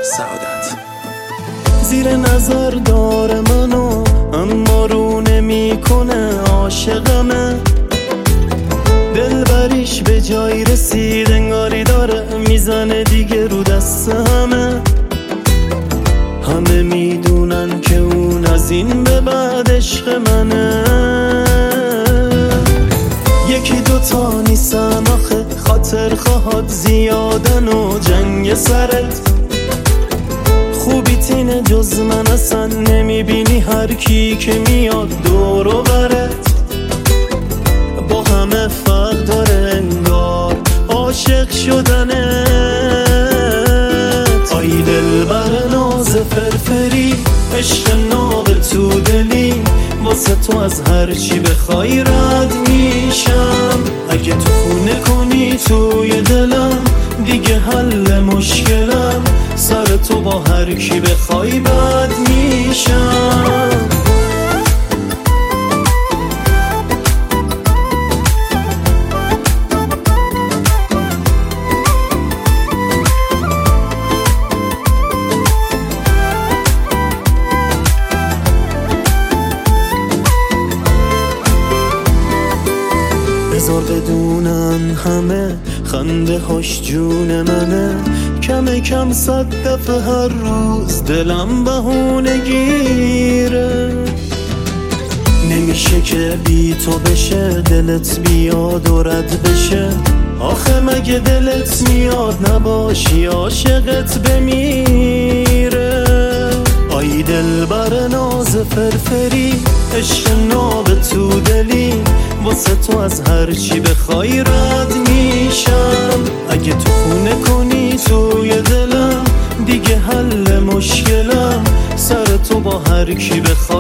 سعادت. زیر نظر داره منو اما رو نمی کنه، عاشقمه. دلبریش به جایی رسید انگاری داره میزنه دیگه رو دست همه میدونن که اون از این به بعد عشق منه. یکی دوتا نیستن آخه، خاطر خواهد زیادن و جنگ سرت. خوبی تینه جز من اصلا نمیبینی، هر کی که میاد دور و برت با همه فرق داره انگار عاشق شدنت. آی دل بر ناز فرفری، عشق ناق تو دلی، واسه تو از هر چی بخوای رد میشم. اگه تو خونه کنی توی دلم دیگه حل مشکلم، سر تو با هر کی بخوای بد میشم. بذار بدونن همه خنده هاش جون منه، کم کم 100 دفعه هر روز دلم بهونه گیره. نمیشه که بی تو بشه دلت بیاد و رد بشه، آخه مگه دلت میاد نباشی عاشقت بمیره. آی دل بر ناز فرفری، عشق ناب تو دلی، واسه تو از هر چی بخوای رد میشم. اگه تو خونه کنی توی دلم دیگه حل مشکلم، سر تو با هر کی بخوای